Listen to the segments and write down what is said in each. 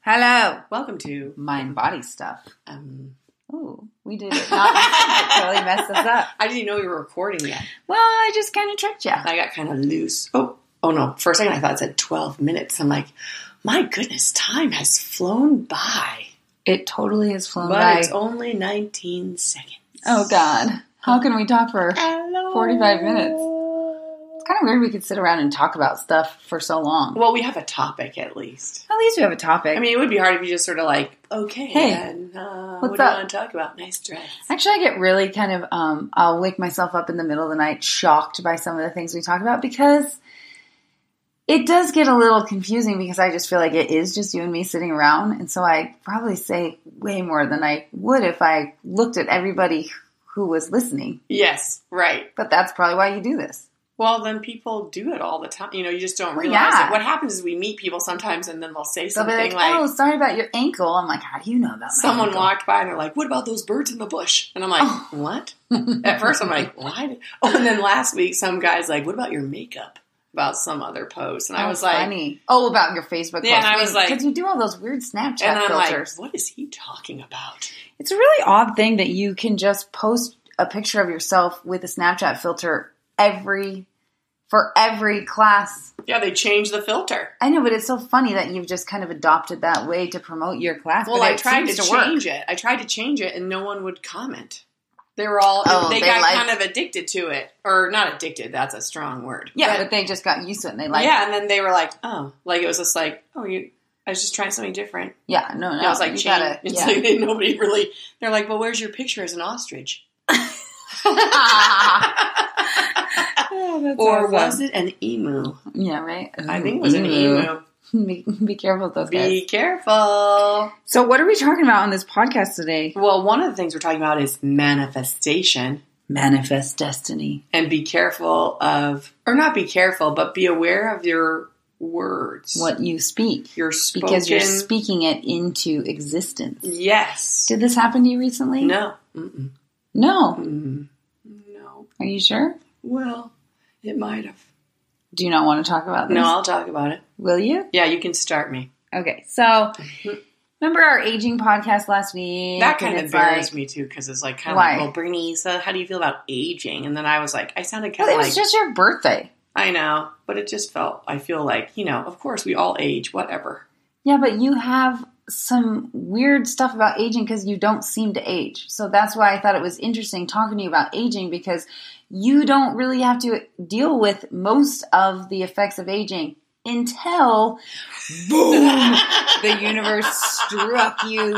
Hello. Welcome to Mind Body Stuff. Oh, we did it. It totally messed us up. I didn't know you were recording yet. Well, I just kind of tricked you. I got kind of loose. Oh no. For a second I thought it said 12 minutes. I'm like, my goodness, time has flown by. It totally has flown by. But it's only 19 seconds. Oh, God. How can we talk for Hello. 45 minutes? It's kind of weird we could sit around and talk about stuff for so long. Well, we have a topic at least. At least we have a topic. I mean, it would be hard if you just sort of like, okay, hey, and what do you want to talk about? Nice dress. Actually, I get really kind of, I'll wake myself up in the middle of the night shocked by some of the things we talk about because it does get a little confusing because I just feel like it is just you and me sitting around. And so I probably say way more than I would if I looked at everybody who was listening. Yes, right. But that's probably why you do this. Well, then people do it all the time. You know, you just don't realize it. What happens is we meet people sometimes and then they'll say something they'll be like, oh, sorry about your ankle. I'm like, how do you know that? Someone walked by and they're like, what about those birds in the bush? And I'm like, what? At first I'm like, what? Oh, and then last week some guy's like, what about your makeup? About some other post. And I was like, funny. Oh, about your Facebook post. Yeah, and I was like, because you do all those weird Snapchat and I'm filters. like, what is he talking about? It's a really odd thing that you can just post a picture of yourself with a Snapchat filter for every class. Yeah, they changed the filter. I know, but it's so funny that you've just kind of adopted that way to promote your class. Well, I tried to change it. I tried to change it and no one would comment. They were all, they got kind of addicted to it. Or not addicted, that's a strong word. Yeah, but they just got used to it and they liked it. Yeah, and then they were like, oh. Like, it was just like, I was just trying something different. Yeah, no. And I was like, it's like nobody really, they're like, well, where's your picture as an ostrich? Or awesome. Was it an emu? Yeah, right? I think it was an emu. Be careful with those guys. Be careful. So what are we talking about on this podcast today? Well, one of the things we're talking about is manifestation. Manifest destiny. And be careful of, or not be careful, but be aware of your words. What you speak. Your spoken. Because you're speaking it into existence. Yes. Did this happen to you recently? No. Mm-mm. No? Mm-mm. No. Are you sure? Well, it might have. Do you not want to talk about this? No, I'll talk about it. Will you? Yeah, you can start me. Okay, so remember our aging podcast last week? That kind of embarrassed me too, because it's like kind of why? like, well, Bernie, so how do you feel about aging? And then I was like, I sounded kind of like... It was just your birthday. I know, but it just felt, I feel like, of course we all age, whatever. Yeah, but you have some weird stuff about aging because you don't seem to age. So that's why I thought it was interesting talking to you about aging, because you don't really have to deal with most of the effects of aging until, boom, the universe struck you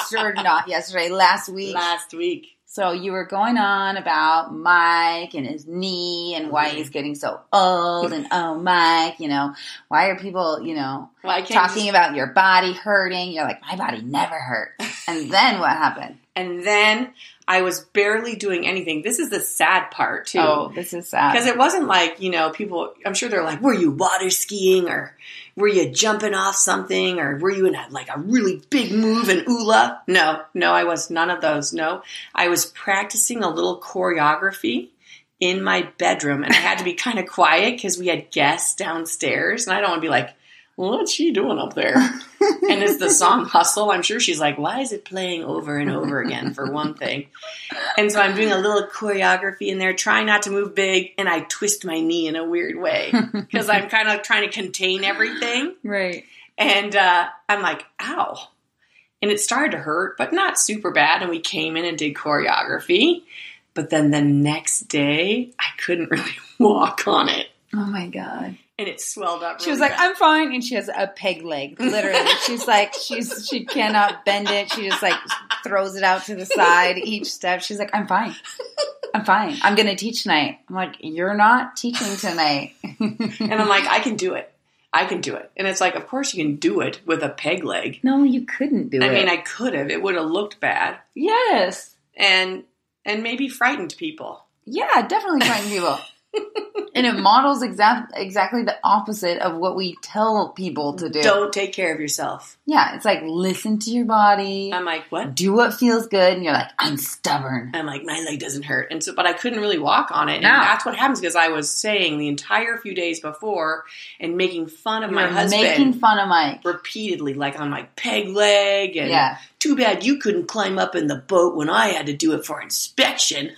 last week. Last week. So you were going on about Mike and his knee and why he's getting so old and, Mike, why are people, talking about your body hurting? You're like, my body never hurt. And then what happened? And then I was barely doing anything. This is the sad part, too. Oh, this is sad. Because it wasn't like, people, I'm sure they're like, were you water skiing or were you jumping off something or were you in a really big move in Ula? No, I was none of those. No, I was practicing a little choreography in my bedroom and I had to be kind of quiet because we had guests downstairs and I don't want to be like, what's she doing up there? And it's the song Hustle. I'm sure she's like, why is it playing over and over again, for one thing? And so I'm doing a little choreography in there, trying not to move big, and I twist my knee in a weird way because I'm kind of trying to contain everything. Right. And I'm like, ow. And it started to hurt, but not super bad. And we came in and did choreography. But then the next day, I couldn't really walk on it. Oh, my God. And it swelled up really She was like, bad. I'm fine. And she has a peg leg, literally. She's like, she cannot bend it. She just throws it out to the side each step. She's like, I'm fine. I'm fine. I'm going to teach tonight. I'm like, you're not teaching tonight. And I'm like, I can do it. I can do it. And it's like, of course you can do it with a peg leg. No, you couldn't do it. I mean, I could have. It would have looked bad. Yes. And maybe frightened people. Yeah, definitely frightened people. And it models exactly the opposite of what we tell people to do. Don't take care of yourself. Yeah, it's like, listen to your body. I'm like, what? Do what feels good. And you're like, I'm stubborn. I'm like, my leg doesn't hurt. And so, but I couldn't really walk on it. No. And that's what happens because I was saying the entire few days before and making fun of my husband. Making fun of Mike. Repeatedly, like on my peg leg. And Yeah. too bad you couldn't climb up in the boat when I had to do it for inspection.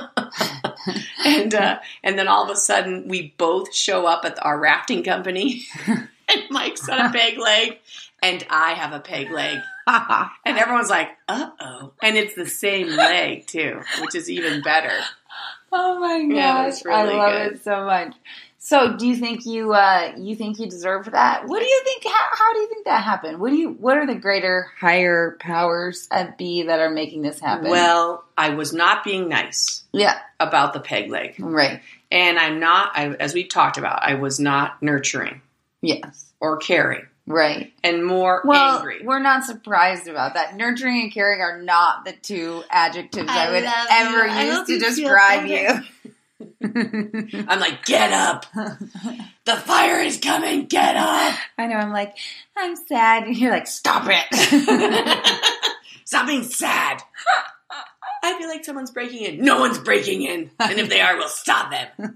And then all of a sudden, we both show up at our rafting company. And Mike's on a peg leg. And I have a peg leg. And everyone's like, uh-oh. And it's the same leg, too, which is even better. Oh, my gosh. Yeah, it's really I love good. it so much. So, do you think you deserve that? What do you think? How do you think that happened? What are the greater, higher powers at be that are making this happen? Well, I was not being nice yeah, about the peg leg. right. And as we talked about, I was not nurturing Yes, or caring right. and more Well, angry. we're not surprised about that. Nurturing and caring are not the two adjectives I would love ever you. I use hope to you feel describe better. you. I'm like, get up. The fire is coming. Get up. I know. I'm like, I'm sad, and you're like, stop it. Stop being sad. I feel like someone's breaking in. No one's breaking in. And if they are, we'll stop them.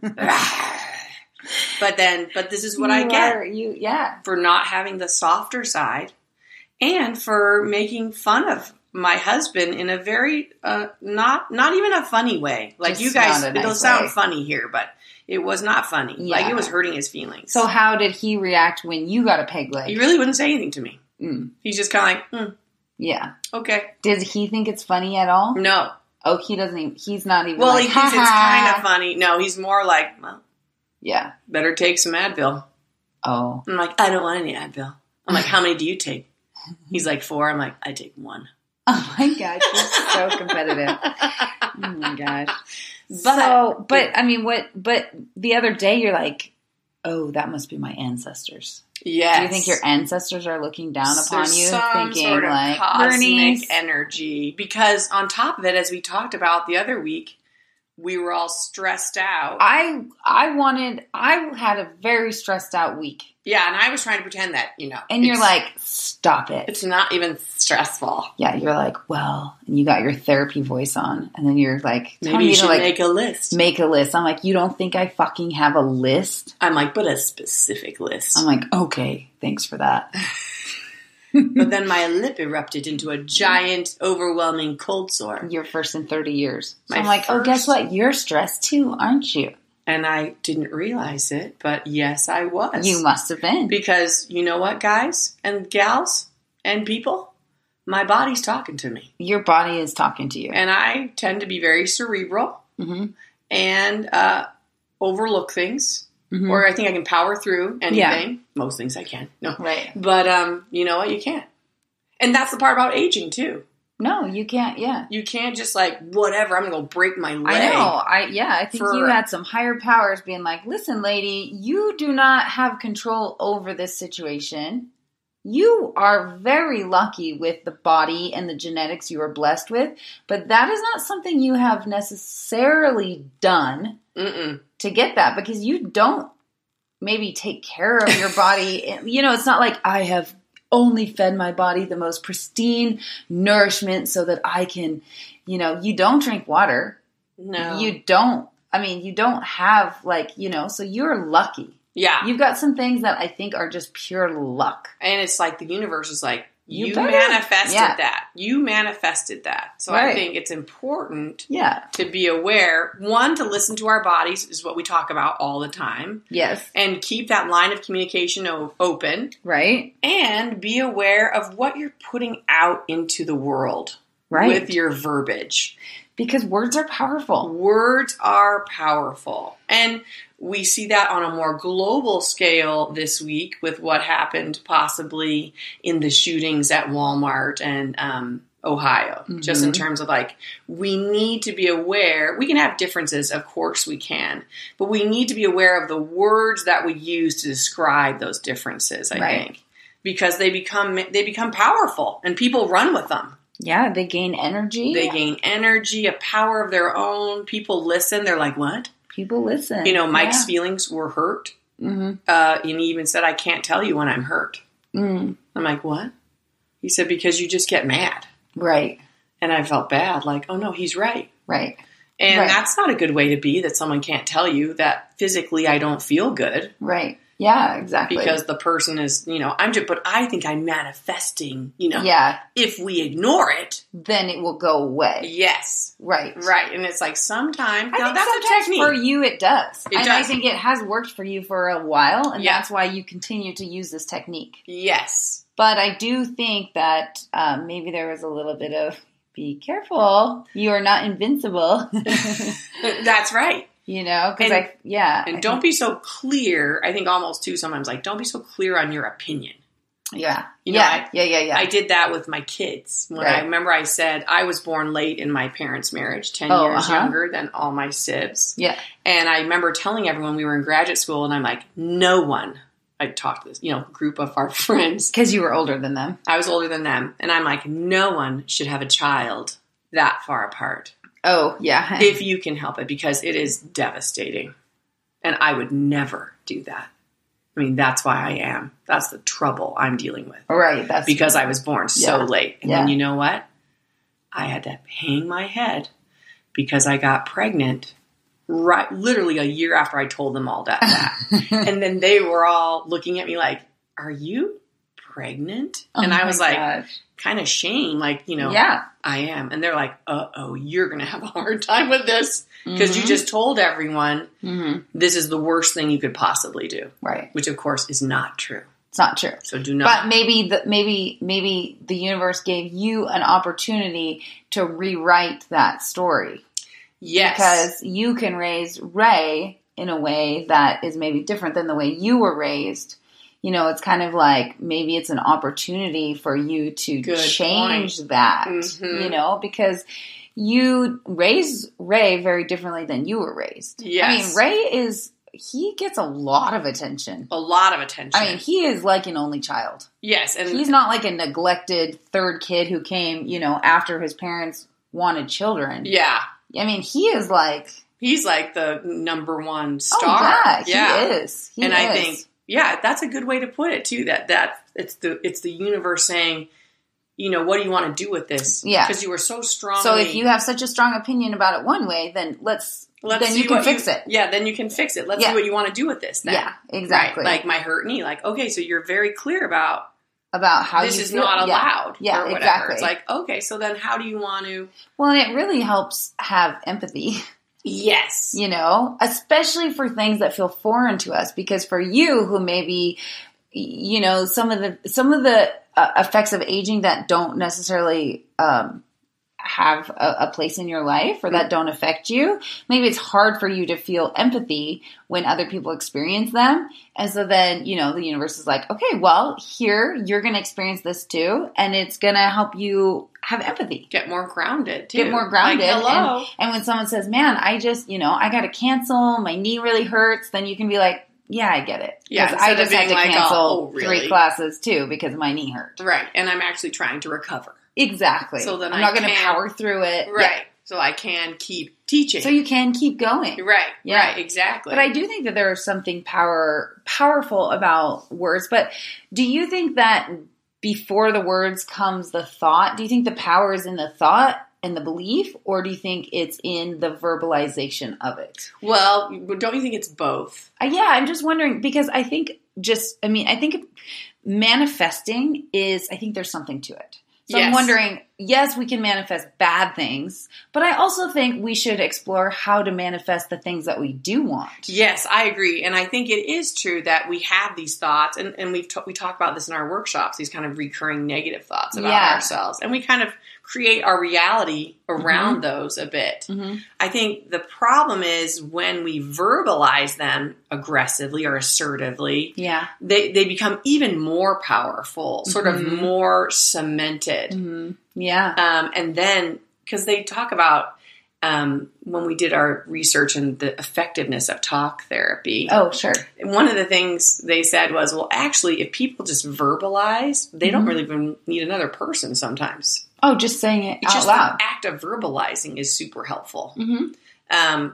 But this is what I get Yeah. for not having the softer side and for making fun of my husband in a very, not even a funny way. Like Just you guys, not a nice it'll sound way. funny here, but it was not funny. Yeah. Like it was hurting his feelings. So how did he react when you got a peg leg? He really wouldn't say anything to me. Mm. He's just kind of like, Yeah. okay. Does he think it's funny at all? No. Oh, he doesn't even, he's not even Well, like, he thinks it's "Ha-ha." kind of funny. No, he's more like, well, Yeah. better take some Advil. Oh. I'm like, I don't want any Advil. I'm like, how many do you take? He's like 4. I'm like, I take 1. Oh my gosh, you're so competitive. Oh my gosh. But But the other day you're like, oh, that must be my ancestors. yes. Do you think your ancestors are looking down upon There's you, some thinking sort of like, cosmic Bernice? energy? Because on top of it, as we talked about the other week, we were all stressed out. I had a very stressed out week. Yeah, and I was trying to pretend that, And you're like, stop it. it's not even stressful. Yeah, you're like, well, and you got your therapy voice on, and then you're like, telling Maybe you me should to like make a list. make a list. I'm like, you don't think I fucking have a list? I'm like, but a specific list. I'm like, okay, thanks for that. But then my lip erupted into a giant, overwhelming cold sore. Your first in 30 years. So My I'm like, oh, guess first- what? You're stressed too, aren't you? And I didn't realize it, but yes, I was. You must have been. Because you know what, guys and gals and people? My body's talking to me. Your body is talking to you. And I tend to be very cerebral Mm-hmm. and overlook things. Mm-hmm. Or I think I can power through anything. Yeah. Most things I can. No. Right. But you know what? You can't. And that's the part about aging, too. No, you can't. Yeah. You can't just like, whatever, I'm going to go break my leg. I know. I think For- you had some higher powers being like, listen, lady, you do not have control over this situation. You are very lucky with the body and the genetics you are blessed with, but that is not something you have necessarily done Mm-mm. to get that because you don't maybe take care of your body. It's not like I have only fed my body the most pristine nourishment so that I can, you don't drink water. No. You don't have so you're lucky. Yeah. You've got some things that I think are just pure luck. And it's like the universe is like, you better. manifested Yeah. that. You manifested that. So I Right. think it's important Yeah. to be aware. One, to listen to our bodies is what we talk about all the time. Yes. And keep that line of communication open. Right. And be aware of what you're putting out into the world Right. with your verbiage. Because words are powerful. Words are powerful. And we see that on a more global scale this week with what happened possibly in the shootings at Walmart and Ohio. Mm-hmm. Just in terms of like, we need to be aware. We can have differences, of course we can. But we need to be aware of the words that we use to describe those differences, I Right. think. Because they become powerful and people run with them. Yeah, they gain energy. They gain energy, a power of their own. People listen. They're like, what? People listen. Mike's feelings were hurt. Mm-hmm. And he even said, I can't tell you when I'm hurt. Mm. I'm like, what? He said, because you just get mad. Right. And I felt bad. Like, oh no, he's right. Right. And Right. that's not a good way to be, that someone can't tell you that physically I don't feel good. Right. Yeah, exactly. Because the person is, but I think I'm manifesting, Yeah. if we ignore it. Then it will go away. Yes. Right. Right. And it's like sometimes, I think that's a sometimes technique. for you it does. It and does. I think it has worked for you for a while, and Yeah. that's why you continue to use this technique. Yes. But I do think that maybe there was a little bit of, be careful, you are not invincible. That's right. Because And don't be so clear. I think almost too sometimes, like, don't be so clear on your opinion. Yeah. Yeah. I did that with my kids. When Right. I remember I said I was born late in my parents' marriage, 10 Oh, years uh-huh. younger than all my sibs. Yeah. And I remember telling everyone we were in graduate school, and I'm like, no one. I talked to this, group of our friends. Because you were older than them. I was older than them. And I'm like, no one should have a child that far apart. Oh, yeah. If you can help it, because it is devastating. And I would never do that. I mean, that's why I am. That's the trouble I'm dealing with. Right. That's Because I was born so late. And then Yeah. you know what? I had to hang my head because I got pregnant literally a year after I told them all that. And then they were all looking at me like, are you pregnant? And I was like, kind of shame, like, Yeah. I am. And they're like, uh-oh, you're going to have a hard time with this because you just told everyone this is the worst thing you could possibly do. Right. Which, of course, is not true. It's not true. So do not. But maybe the universe gave you an opportunity to rewrite that story. Yes. Because you can raise Ray in a way that is maybe different than the way you were raised. It's kind of like maybe it's an opportunity for you to change that, because you raise Ray very differently than you were raised. Yes. I mean, he gets a lot of attention. A lot of attention. I mean, he is like an only child. Yes. And He's not like a neglected third kid who came, after his parents wanted children. yeah. I mean, he is like... He's like the number one star. Oh, yeah, he is. He is. I think, that's a good way to put it too. That it's the universe saying, what do you want to do with this? Yeah. Because you were so strongly. So if you have such a strong opinion about it one way, then then you can fix it. Yeah, then you can fix it. Let's see what you want to do with this then. Yeah, exactly. Right? Like my hurt knee. Like, okay, so you're very clear about how this you is feel. not allowed. Yeah, or whatever. exactly. It's like, okay, so then how do you want to? Well, and it really helps have empathy. Yes. Especially for things that feel foreign to us. Because for you, who maybe, some of the effects of aging that don't necessarily have a place in your life or that don't affect you, maybe it's hard for you to feel empathy when other people experience them. And so then, the universe is like, okay, well, here, you're going to experience this too, and it's going to help you have empathy. Get more grounded, too. Get more grounded. Like, hello. And when someone says, man, I just, I got to cancel, my knee really hurts, then you can be like, yeah, I get it. Yeah, Because I just had to like, cancel really? 3 classes too because my knee hurt. Right. And I'm actually trying to recover. Exactly. So then I'm not going to power through it. Right. Yeah. So I can keep teaching. So you can keep going. Right. Yeah. Right. Exactly. But I do think that there is something powerful about words. But do you think that before the words comes the thought? Do you think the power is in the thought and the belief, or do you think it's in the verbalization of it? Well, don't you think it's both? Yeah, I'm just wondering because I think manifesting is, I think there's something to it. So Yes. I'm wondering, yes, we can manifest bad things, but I also think we should explore how to manifest the things that we do want. Yes, I agree. And I think it is true that we have these thoughts, and we talk about this in our workshops, these kind of recurring negative thoughts about ourselves. And we kind of create our reality around those a bit. Mm-hmm. I think the problem is when we verbalize them aggressively or assertively, they become even more powerful, sort of more cemented. Mm-hmm. Yeah. And then, because they talk about when we did our research and the effectiveness of talk therapy. Oh, sure. One of the things they said was, well, actually, if people just verbalize, they don't really even need another person sometimes. Oh, just saying it It's out just loud. the act of verbalizing is super helpful. Mm-hmm.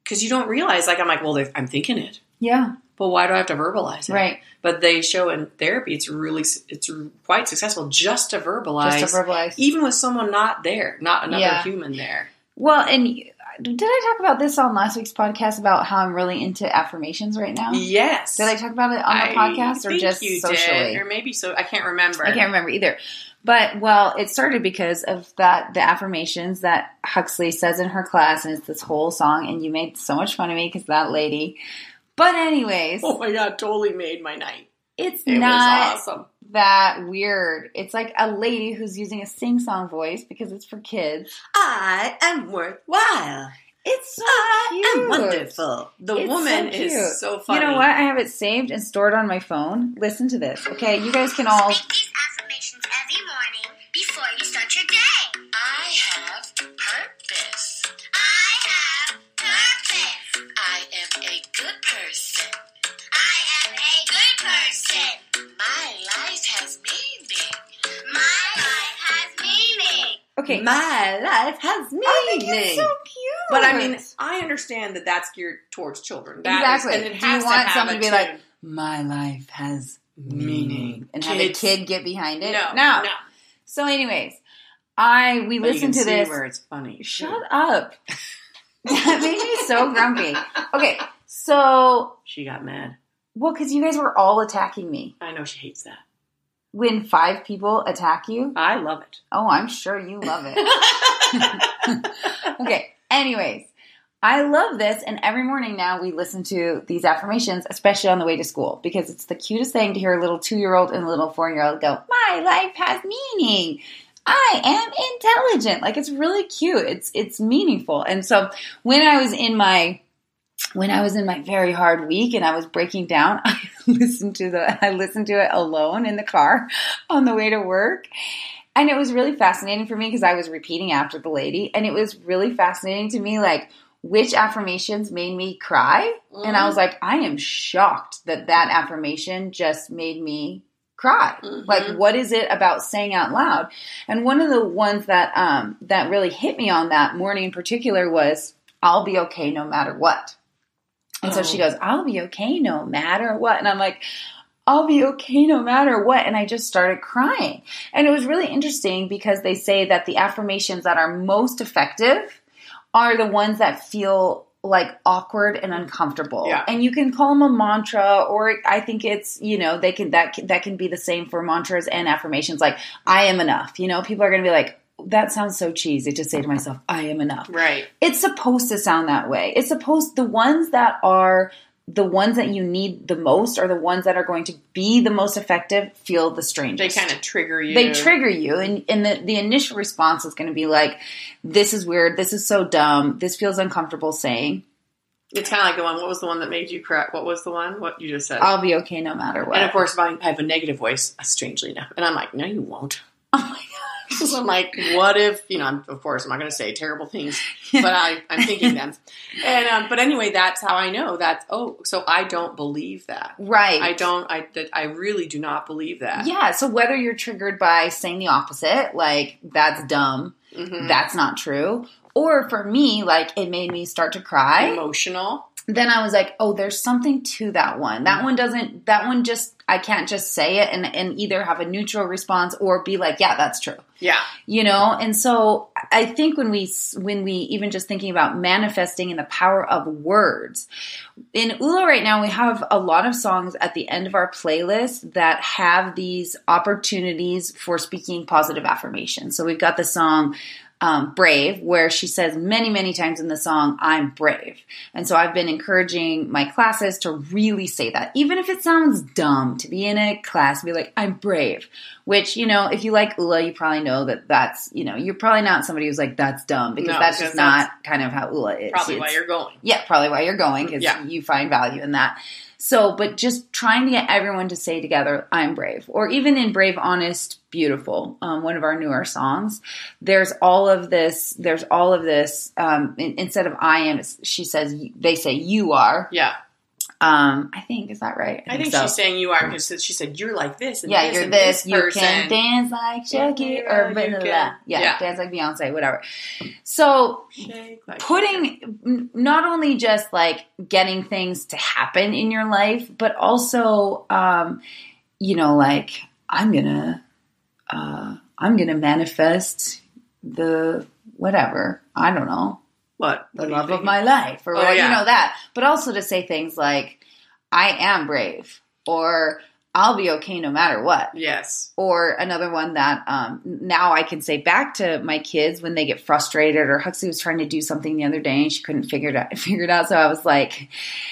because you don't realize, like, I'm like, well, I'm thinking it. Yeah. But why do I have to verbalize it? Right. But they show in therapy, it's quite successful just to verbalize. Even with someone not there, not another human there. Well, and did I talk about this on last week's podcast about how I'm really into affirmations right now? Yes. Did I talk about it on the podcast or just socially? Did, or maybe so. I can't remember. I can't remember either. But, well, it started because of the affirmations that Huxley says in her class, and it's this whole song, and you made so much fun of me because that lady. But anyways. Oh my God, totally made my night. It not was awesome. That weird. It's like a lady who's using a sing-song voice because it's for kids. I am worthwhile. It's so cute. I am wonderful. The woman is so funny. You know what? I have it saved and stored on my phone. Listen to this. Okay, you guys can all... Speak these affirmations every morning before you start your day. I have purpose. I have purpose. I am a good person. I am a good person. My life has meaning. My life has meaning. Okay. My life has meaning. I think it's so cute. But I mean, I understand that that's geared towards children. Exactly. And it Do has you want to someone to be tune. like, my life has meaning, and have a kid get behind it? No. So, anyways, we but listened to this. Where it's funny. Shut up. That made me so grumpy. Okay, so she got mad. Well, because you guys were all attacking me. I know she hates that. When 5 people attack you? I love it. Oh, I'm sure you love it. Okay, anyways, I love this, and every morning now we listen to these affirmations, especially on the way to school, because it's the cutest thing to hear a little 2-year-old and a little 4-year-old go, my life has meaning. I am intelligent. Like, it's really cute. It's meaningful. And so when I was in my very hard week and I was breaking down, I listened to it alone in the car on the way to work. And it was really fascinating for me because I was repeating after the lady, and it was really fascinating to me, like, which affirmations made me cry. Mm-hmm. And I was like, I am shocked that affirmation just made me cry. Mm-hmm. Like, what is it about saying out loud? And one of the ones that really hit me on that morning in particular was, I'll be okay no matter what. And so she goes, I'll be okay no matter what. And I'm like, I'll be okay no matter what. And I just started crying. And it was really interesting because they say that the affirmations that are most effective are the ones that feel like awkward and uncomfortable. Yeah. And you can call them a mantra, or I think it's, that can be the same for mantras and affirmations. Like, I am enough. People are going to be like, that sounds so cheesy to say to myself, I am enough. Right. It's supposed to sound that way. The ones that you need the most are the ones that are going to be the most effective feel the strangest. They kind of trigger you. They trigger you. And the initial response is going to be like, this is weird. This is so dumb. This feels uncomfortable saying. It's kind of like the one, what was the one that made you cry? What was the one? What you just said? I'll be okay no matter what. And of course, I have a negative voice, strangely enough. And I'm like, no, you won't. Oh my God. So I'm like, what if, of course, I'm not going to say terrible things, but I'm thinking them. And, but anyway, that's how I know that, so I don't believe that. Right. I really do not believe that. Yeah. So whether you're triggered by saying the opposite, like, that's dumb, that's not true. Or for me, like, it made me start to cry. Emotional. Then I was like, there's something to that one. I can't just say it and either have a neutral response or be like, yeah, that's true. Yeah. And so I think when we even just thinking about manifesting and the power of words, in ULA right now, we have a lot of songs at the end of our playlist that have these opportunities for speaking positive affirmations. So we've got the song, Brave, where she says many, many times in the song, I'm brave. And so I've been encouraging my classes to really say that, even if it sounds dumb to be in a class and be like, I'm brave, which, if you like ULA, you probably know that's, you're probably not somebody who's like, that's dumb, because that's just not kind of how ULA is. Probably why you're going. Yeah, probably why you're going, because you find value in that. So, but just trying to get everyone to say together, I'm brave. Or even in Brave, Honest, Beautiful, one of our newer songs, there's all of this, instead of I am, they say you are. Yeah. I think, is that right? I think so. she's saying you are, because she said you're like this and Yeah, this you're and this. You person. can dance like Shakira or you blah, blah, can- yeah, dance like Beyonce, whatever. So Shake like putting not only just like getting things to happen in your life, but also, like I'm gonna manifest the whatever. I don't know. What? The love of my life or whatever, that. But also to say things like, I am brave, or I'll be okay no matter what. Yes. Or another one that now I can say back to my kids when they get frustrated, or Huxley was trying to do something the other day and she couldn't figure it out. So I was like,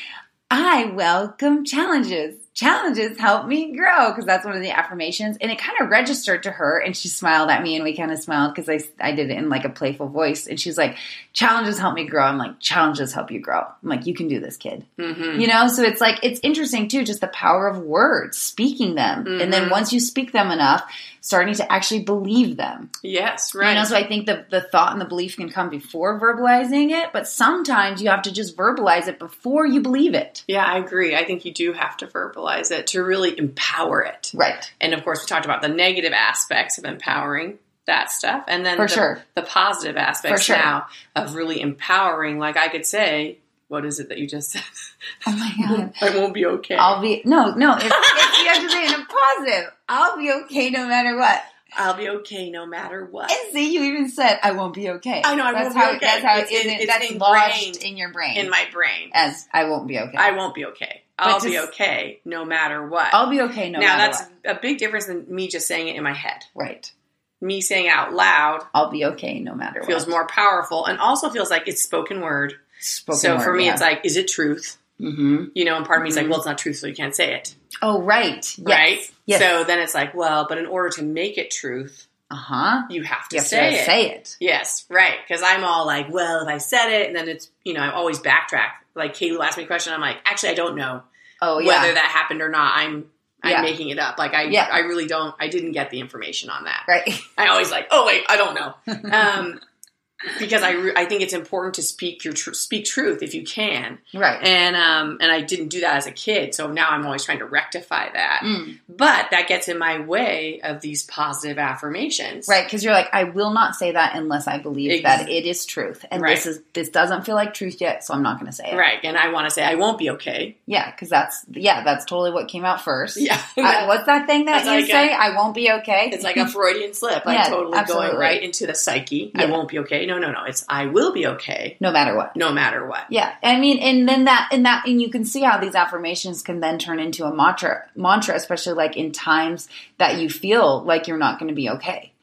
I welcome challenges. Challenges help me grow, because that's one of the affirmations. And it kind of registered to her, and she smiled at me, and we kind of smiled because I did it in like a playful voice. And she's like, challenges help me grow. I'm like, challenges help you grow. I'm like, you can do this, kid. Mm-hmm. So it's like, it's interesting too, just the power of words, speaking them. Mm-hmm. And then once you speak them enough, starting to actually believe them. Yes, right. So I think the thought and the belief can come before verbalizing it, but sometimes you have to just verbalize it before you believe it. Yeah, I agree. I think you do have to verbalize it to really empower it. Right. And of course, we talked about the negative aspects of empowering that stuff. And then the positive aspects now of really empowering. Like I could say, what is it that you just said? Oh my God. I won't be okay. No. It's, you have to say it in a positive. I'll be okay no matter what. I'll be okay no matter what. And see, you even said, I won't be okay. I know, I won't be okay. That's how it's that's lodged in your brain. In my brain. As, I won't be okay. I won't be okay. I'll be okay no matter what. I'll be okay no matter what. Now, that's a big difference than me just saying it in my head. Right. Me saying it out loud. I'll be okay no matter what. Feels more powerful, and also feels like it's spoken word. For me, it's like, is it truth? Mm-hmm. And part of me is like, well, it's not truth, so you can't say it. Oh, right. Yes. Right? Yes. So then it's like, well, but in order to make it truth, you have to say it. Yes, right. Because I'm all like, well, if I said it, and then it's, I always backtrack. Like, Katie will ask me a question, I'm like, actually, I don't know whether that happened or not. I'm making it up. Like, I really don't, I didn't get the information on that. Right. I always like, oh, wait, I don't know. Because I think it's important to speak truth if you can. Right. And I didn't do that as a kid, so now I'm always trying to rectify that. But that gets in my way of these positive affirmations. Right, because you're like, I will not say that unless I believe that it is truth. And this doesn't feel like truth yet, so I'm not going to say it. Right, and I want to say I won't be okay. Yeah, because that's totally what came out first. Yeah. What's that thing that you say? I won't be okay? It's like a Freudian slip. Yeah, I'm totally absolutely. going right into the psyche. Yeah. I won't be okay. No. It's I will be okay. No matter what. No matter what. Yeah. I mean, and then and you can see how these affirmations can then turn into a mantra, especially like in times that you feel like you're not going to be okay.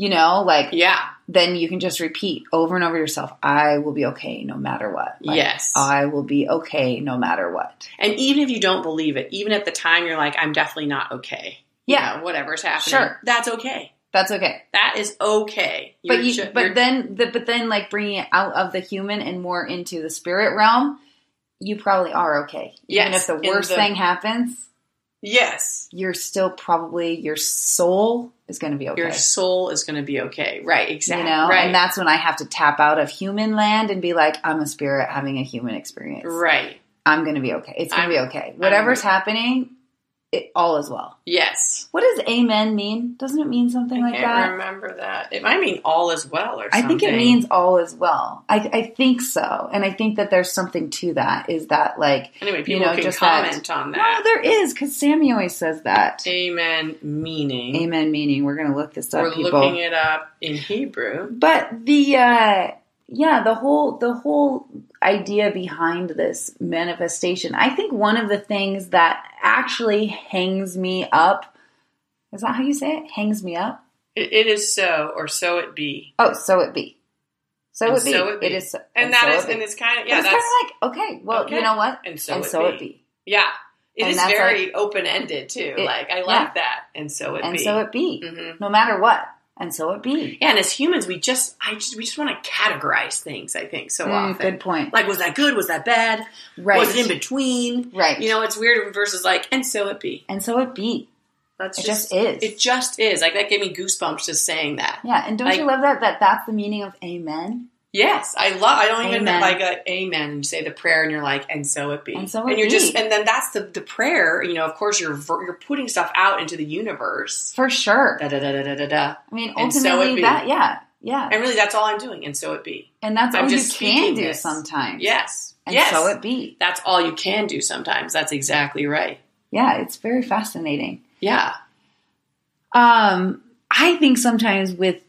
Then you can just repeat over and over yourself, I will be okay no matter what. Yes. I will be okay no matter what. And even if you don't believe it, even at the time you're like, I'm definitely not okay. Yeah. Whatever's happening. Sure. That's okay. That's okay. That is okay. But then like bringing it out of the human and more into the spirit realm, you probably are okay. Even if the worst thing happens. Yes. You're still probably, your soul is going to be okay. Your soul is going to be okay. Right. Exactly. Right. And that's when I have to tap out of human land and be like, I'm a spirit having a human experience. Right. I'm going to be okay. It's going to be okay. Whatever's happening, all is well. Yes. What does amen mean? Doesn't it mean something like that? I can't remember that. It might mean all is well or something. I think it means all is well. I think so. And I think that there's something to that. Is that like... Anyway, people can just comment on that. No, there is, because Sammy always says that. Amen meaning. Amen meaning. We're going to look this up, people. We're looking it up in Hebrew. But the whole idea behind this manifestation, I think one of the things that actually hangs me up, is that how you say it? Hangs me up? It is so, or so it be. Oh, so it be. So it be. It is so. And that is, and it's kind of, it's kind of like, okay, well, you know what? And so it be. Yeah. It is very open-ended, too. I like that. And so it be. And so it be. Mm-hmm. No matter what. And so it be. Yeah, and as humans, we just want to categorize things, I think, so often. Good point. Like, was that good? Was that bad? Right. Was it in between? Right. It's weird versus like, and so it be. And so it be. It just is. It just is. Like, that gave me goosebumps just saying that. Yeah, and don't you love that that's the meaning of amen? Yes, I don't even Amen. like a amen and say the prayer and you're like, and so it be. And so it you're be. just, and then that's the prayer, of course you're putting stuff out into the universe. For sure. Da da da da da da da. I mean, And so it ultimately be. that, yeah. And really that's all I'm doing, and so it be. And that's I'm all you just can speaking do this. sometimes. Yes. And yes. so it be. That's all you can do sometimes. That's exactly right. Yeah, it's very fascinating. Yeah. I think sometimes with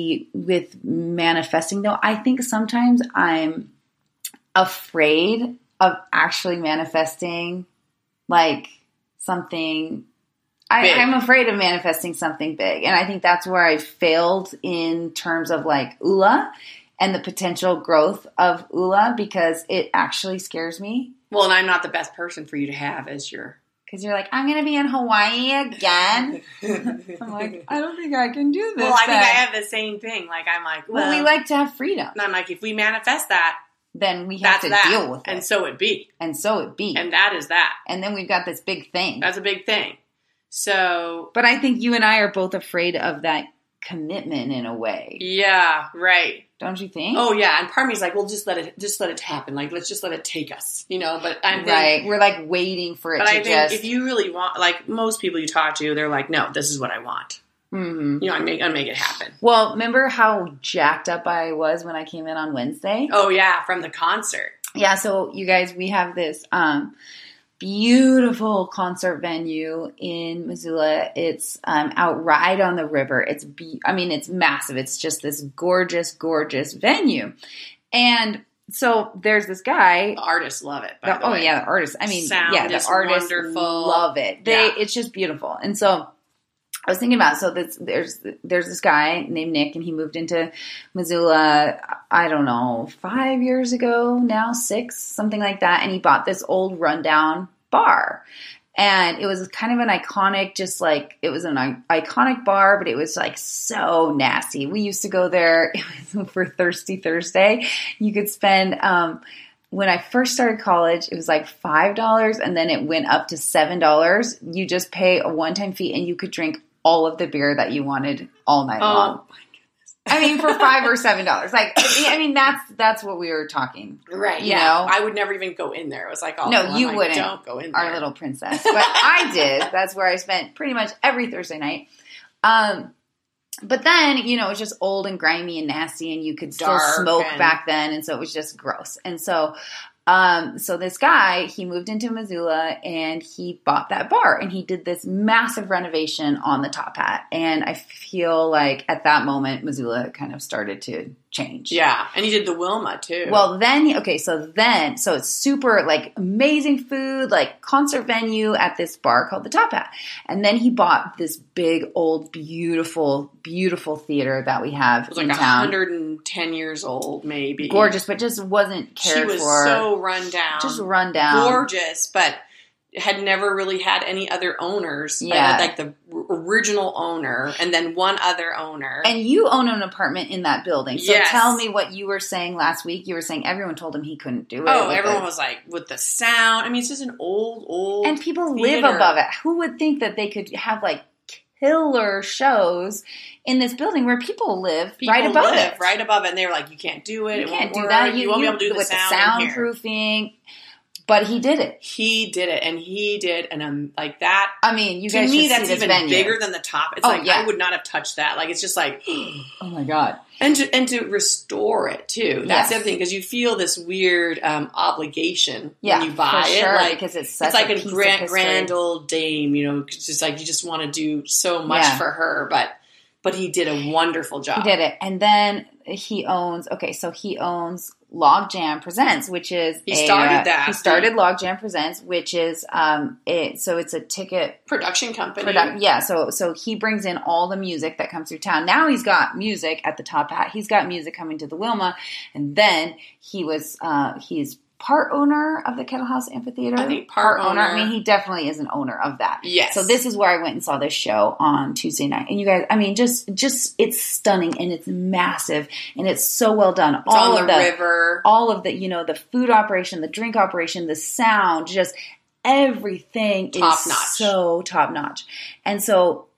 manifesting though, I think sometimes I'm afraid of actually manifesting like something. I'm afraid of manifesting something big. And I think that's where I failed in terms of like ULA and the potential growth of ULA, because it actually scares me. Well, and I'm not the best person for you to have as your... Because you're like, I'm going to be in Hawaii again. I'm like, I don't think I can do this. Well, I think I have the same thing. Like, I'm like, well, we like to have freedom. And I'm like, if we manifest that, then we have to deal with it. And so it be. And so it be. And that is that. And then we've got this big thing. That's a big thing. So. But I think you and I are both afraid of that commitment in a way. Yeah, right. Don't you think? Oh yeah, and part of me is like, well, just let it happen. Like, let's just let it take us, But I'm right. We're like waiting for it. But I think if you really want, like most people you talk to, they're like, no, this is what I want. Mm-hmm. I make it happen. Well, remember how jacked up I was when I came in on Wednesday? Oh yeah, from the concert. Yeah. So you guys, we have this beautiful concert venue in Missoula. It's out right on the river. It's massive. It's just this gorgeous, gorgeous venue. And so there's this guy. The artists love it. By the way. Yeah, the artists. Sound the artists wonderful. Love it. It's just beautiful. And so I was thinking about there's this guy named Nick, and he moved into Missoula, I don't know, 5 years ago now, 6, something like that. And he bought this old rundown bar. And it was kind of an iconic, it was an iconic bar, but it was like so nasty. We used to go there for Thirsty Thursday. You could spend, when I first started college, it was like $5, and then it went up to $7. You just pay a one-time fee, and you could drink all of the beer that you wanted all night long. My goodness. For $5 or $7. That's what we were talking. Right. You know? I would never even go in there. It was like, you wouldn't. Don't go in there. Our little princess. But I did. That's where I spent pretty much every Thursday night. But then, it was just old and grimy and nasty, and you could still smoke back then. And so it was just gross. And so this guy, he moved into Missoula, and he bought that bar, and he did this massive renovation on the Top Hat. And I feel like at that moment, Missoula kind of started to change. Yeah. And he did the Wilma too. Well, so it's super like amazing food, like concert venue at this bar called the Top Hat. And then he bought this big, old, beautiful, beautiful theater that we have in town. 110 years old, maybe. Gorgeous, but just wasn't cared for. She was so run down. Just run down. Gorgeous, but had never really had any other owners. Yeah. Like the original owner and then one other owner. And you own an apartment in that building. So yes. Tell me what you were saying last week. You were saying everyone told him he couldn't do it. Oh, everyone was like, with the sound. It's just an old And people theater. live above it. Who would think that they could have like killer shows in this building where people live right above it? Right above it. And they were like, you can't do it. You it can't won't do work. that. You won't be able to do with the sound soundproofing. But he did it. He did it, and he did, and like that. You guys to me, should that's see this even venue. bigger than the Top. It's I would not have touched that. Like it's just like, oh my god. And to restore it too. That's the other thing, because you feel this weird obligation when you buy it. Sure, like because it's such like a a piece grand old dame. It's just like you just want to do so much for her, but he did a wonderful job. He did it, and then he owns Logjam Presents, which is he started Logjam Presents, which is it's a ticket production company. So he brings in all the music that comes through town. Now he's got music at the Top Hat. He's got music coming to the Wilma, and then he's part owner of the Kettle House Amphitheater. I think part owner. He definitely is an owner of that. Yes. So this is where I went and saw this show on Tuesday night. And you guys, just it's stunning, and it's massive, and it's so well done. It's all on the river. All of the, the food operation, the drink operation, the sound, just everything top is notch. So top notch. And so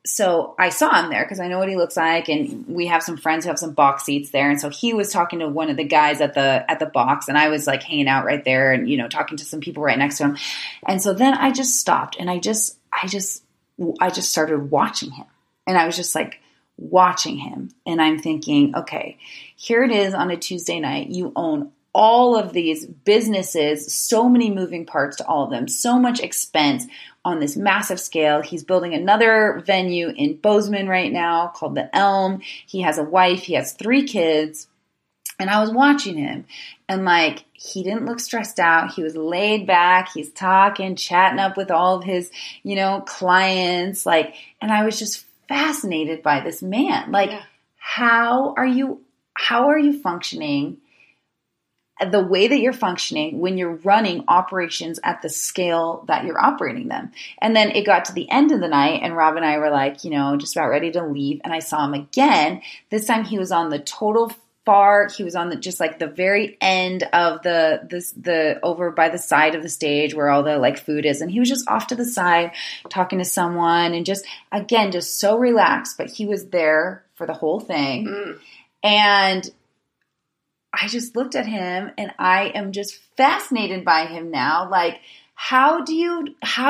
so I saw him there because I know what he looks like, and we have some friends who have some box seats there. And so he was talking to one of the guys at the box, and I was like hanging out right there and, talking to some people right next to him. And so then I just stopped and I just started watching him. And I was just like watching him, and I'm thinking, okay, here it is on a Tuesday night. You own all of these businesses, so many moving parts to all of them, so much expense on this massive scale. He's building another venue in Bozeman right now called The Elm. He has a wife. He has 3 kids. And I was watching him, and like, he didn't look stressed out. He was laid back. He's talking, chatting up with all of his, clients. Like, and I was just fascinated by this man. Like, how are you functioning the way that you're functioning when you're running operations at the scale that you're operating them? And then it got to the end of the night, and Rob and I were like, just about ready to leave. And I saw him again. This time he was on the total far. He was on the very end of the over by the side of the stage where all the like food is. And he was just off to the side talking to someone, and just so relaxed, but he was there for the whole thing. And I just looked at him, and I am just fascinated by him now. Like, how do you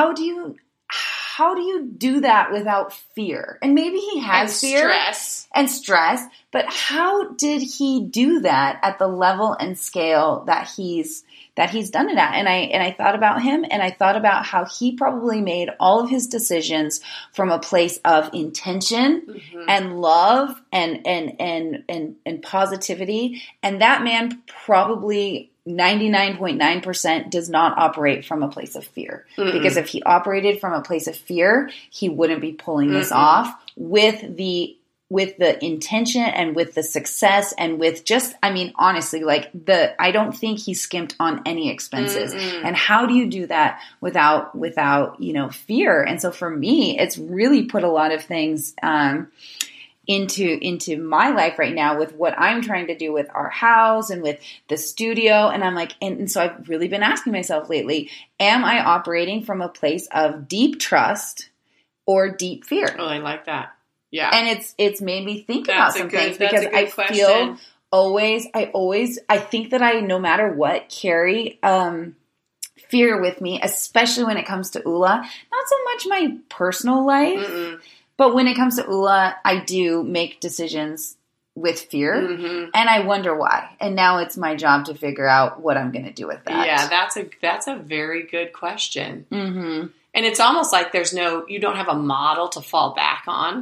do that without fear? And maybe he has fear and stress, but how did he do that at the level and scale that he's done it at? And I thought about him, and I thought about how he probably made all of his decisions from a place of intention and love and positivity. And that man probably 99.9% does not operate from a place of fear. Because if he operated from a place of fear, he wouldn't be pulling this off with the intention and with the success and with just, honestly, I don't think he skimped on any expenses. And how do you do that without, fear? And so for me, it's really put a lot of things, into my life right now with what I'm trying to do with our house and with the studio. And I'm like, and so I've really been asking myself lately, am I operating from a place of deep trust or deep fear? Oh, I like that. Yeah. And it's made me think about some things, because I feel I think that I, no matter what, carry, fear with me, especially when it comes to Ula. Not so much my personal life, but when it comes to Ula, I do make decisions with fear, and I wonder why. And now it's my job to figure out what I'm going to do with that. Yeah, that's a very good question. And it's almost like you don't have a model to fall back on.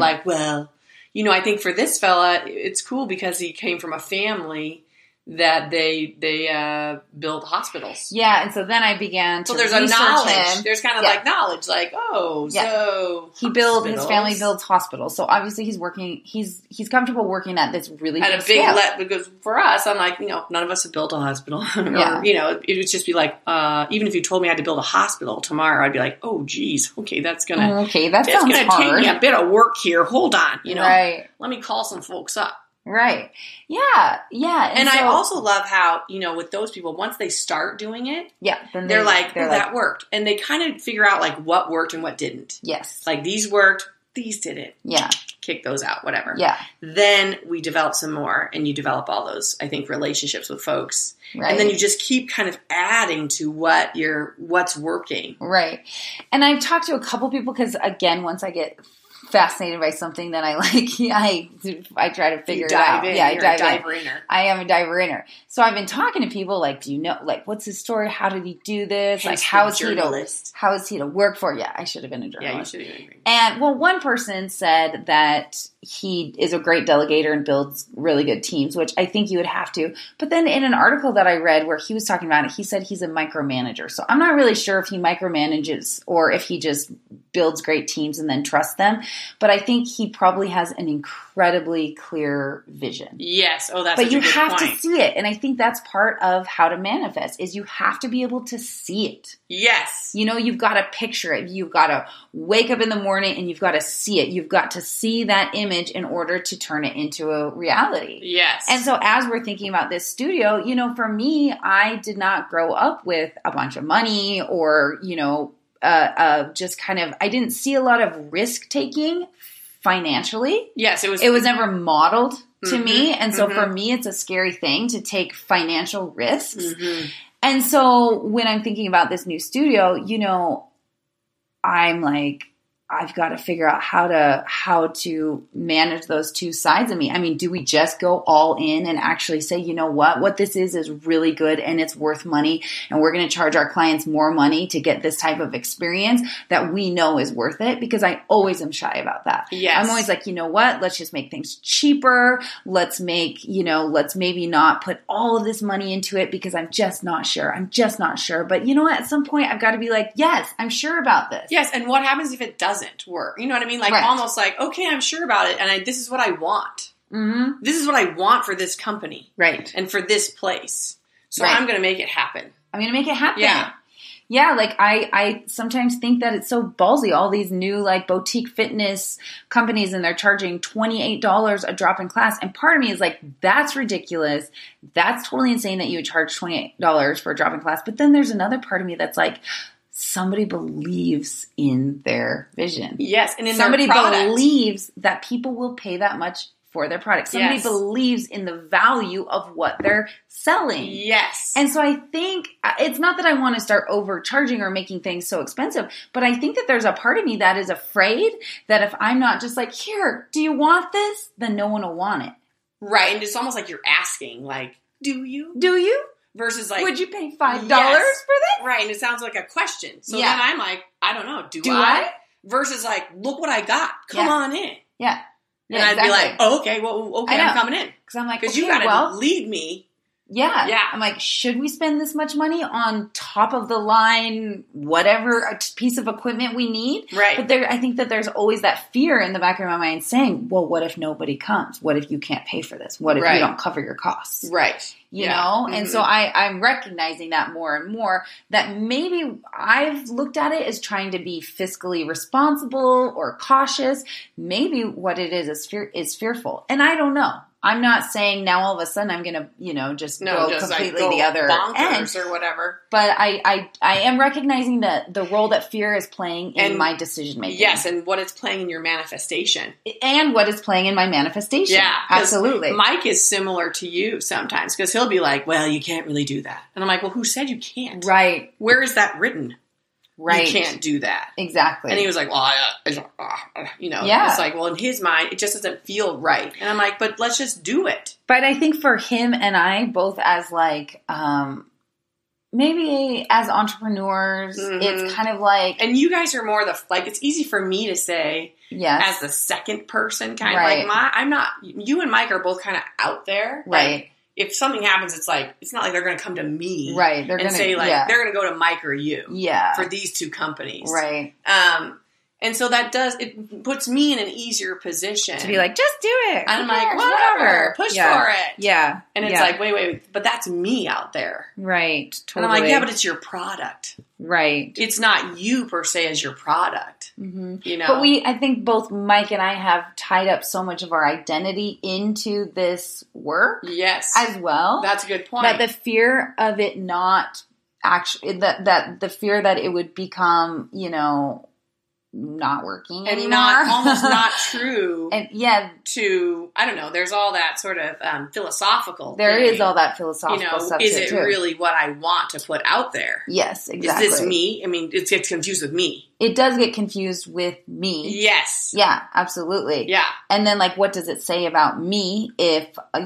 I think for this fella, it's cool because he came from a family that they build hospitals. Yeah, and so then I began to research there's a knowledge. him. There's kind of like knowledge, like, so his family builds hospitals. So obviously he's working. He's comfortable working at this really at big a big scale. because for us, I'm like, none of us have built a hospital. It would just be like, even if you told me I had to build a hospital tomorrow, I'd be like, oh, geez, okay, that sounds hard. Take me a bit of work here. Hold on, right? Let me call some folks up. Right. Yeah. And I also love how, with those people, once they start doing it, then they're like, that worked. And they kind of figure out like what worked and what didn't. Yes. Like these worked, these didn't. Yeah. Kick those out, whatever. Yeah. Then we develop some more, and you develop all those, I think, relationships with folks. Right. And then you just keep kind of adding to what's working. Right. And I've talked to a couple people because, again, once I get fascinated by something that I like, I try to figure it out. In. Yeah, You're a diver-inner. I am a diver-inner. So I've been talking to people like, do you know, like, what's his story? How did he do this? Like, how is he to work for? Yeah, I should have been a journalist. Yeah, you should have been. And one person said that he is a great delegator and builds really good teams, which I think you would have to. But then in an article that I read where he was talking about it, he said he's a micromanager. So I'm not really sure if he micromanages or if he just builds great teams and then trusts them. But I think he probably has an incredibly clear vision. Yes. Oh, that's But such a you good have point. to see it. And I think that's part of how to manifest is you have to be able to see it. Yes. You've got to picture it. You've got to wake up in the morning and you've got to see it. You've got to see that image in order to turn it into a reality. Yes. And so as we're thinking about this studio, for me, I did not grow up with a bunch of money or, just kind of, I didn't see a lot of risk taking financially. Yes, it was never modeled to me. And so for me, it's a scary thing to take financial risks. And so when I'm thinking about this new studio, you know, I'm like, I've got to figure out how to manage those two sides of me. I mean, do we just go all in and actually say, you know what this is really good and it's worth money, and we're going to charge our clients more money to get this type of experience that we know is worth it? Because I always am shy about that. Yes. I'm always like, you know what? Let's just make things cheaper. Let's maybe not put all of this money into it because I'm just not sure. But you know what? At some point I've got to be like, yes, I'm sure about this. Yes. And what happens if it doesn't work? You know what I mean? Like almost like, okay, I'm sure about it. And this is what I want. This is what I want for this company. Right. And for this place. So I'm going to make it happen. Yeah, like I sometimes think that it's so ballsy, all these new like boutique fitness companies, and they're charging $28 a drop-in class. And part of me is like, that's ridiculous. That's totally insane that you would charge $28 for a drop-in class. But then there's another part of me that's like, somebody believes in their vision. Yes, and in somebody their product. believes that people will pay that much for their product. Somebody believes in the value of what they're selling. Yes. And so I think it's not that I want to start overcharging or making things so expensive, but I think that there's a part of me that is afraid that if I'm not just like, here, do you want this? Then no one will want it. Right. And it's almost like you're asking, like, do you? Do you? Versus like, would you pay $5 for this? Right. And it sounds like a question. So Yeah. then I'm like, I don't know. Do I? Versus like, look what I got. Come on in. Yeah. And I'd be like, oh, okay, well, okay, I'm coming in. Because I'm like, because okay, you got to lead me. Yeah. Yeah. I'm like, should we spend this much money on top of the line, whatever piece of equipment we need? Right. But I think that there's always that fear in the back of my mind saying, well, what if nobody comes? What if you can't pay for this? What if you don't cover your costs? Right. You know? And so I'm recognizing that more and more, that maybe I've looked at it as trying to be fiscally responsible or cautious. Maybe what it is fearful. And I don't know. I'm not saying now all of a sudden I'm going to, just go completely like the other bonkers end or whatever. But I am recognizing the role that fear is playing in my decision making. Yes, and what it's playing in your manifestation. And what it's playing in my manifestation. Yeah. Absolutely. Mike is similar to you sometimes, because he'll be like, well, you can't really do that. And I'm like, well, who said you can't? Right. Where is that written? Right. You can't do that. Exactly. And he was like, well, it's like, well, in his mind, it just doesn't feel right. And I'm like, but let's just do it. But I think for him and I, both as like, maybe as entrepreneurs, it's kind of like. And you guys are more it's easy for me to say, as the second person kind of I'm not, you and Mike are both kind of out there. Right. Like, if something happens, it's like, it's not like they're going to come to me. Right. They're going to say they're going to go to Mike or you. Yeah. For these two companies. Right. And so it puts me in an easier position. To be like, just do it. And I'm like, whatever. Push for it. Yeah. And it's like, wait, but that's me out there. Right. Totally. And I'm like, yeah, but it's your product. Right. It's not you per se as your product. Mm-hmm. You know? But I think both Mike and I have tied up so much of our identity into this work. Yes. As well. That's a good point. That the fear of it not actually, that the fear that it would become, not working and anymore. almost not true. And I don't know, there's all that sort of philosophical there thing. is all that philosophical stuff is it too. Really what I want to put out there? Yes, exactly. Is this me? I mean, it gets confused with me. It does get confused with me. Yes. Yeah, absolutely. Yeah. And then what does it say about me if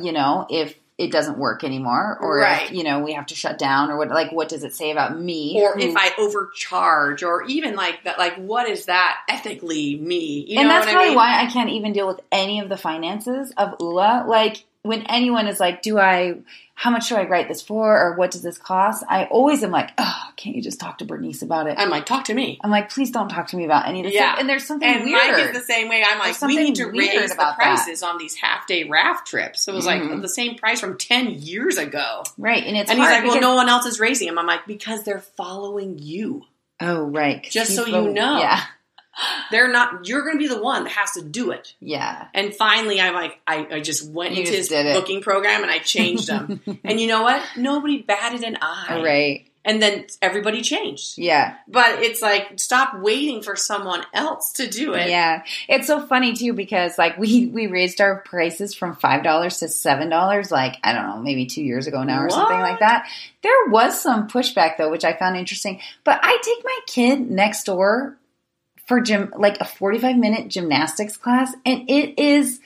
it doesn't work anymore, or if, we have to shut down, or what does it say about me? Or if I overcharge, or even that, what is that ethically me? You and know that's what probably I mean? why I can't even deal with any of the finances of ULA. When anyone is like, how much should I write this for? Or what does this cost? I always am like, can't you just talk to Bernice about it? I'm like, talk to me. I'm like, please don't talk to me about any of this stuff. And there's something weird. And Mike is the same way. I'm like, we need to raise the prices on these half-day raft trips. It was the same price from 10 years ago. Right. And he's like, well, no one else is raising them. I'm like, because they're following you. Oh, right. Just so you know. Yeah. They're not, you're going to be the one that has to do it. Yeah. And finally, I'm like, I just went into his booking program and I changed them. And you know what? Nobody batted an eye. Right. And then everybody changed. Yeah. But it's like, stop waiting for someone else to do it. Yeah. It's so funny too because like we raised our prices from $5 to $7 like, I don't know, maybe 2 years ago now or something like that. There was some pushback though, which I found interesting. But I take my kid next door for like a 45-minute gymnastics class, and it is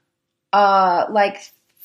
like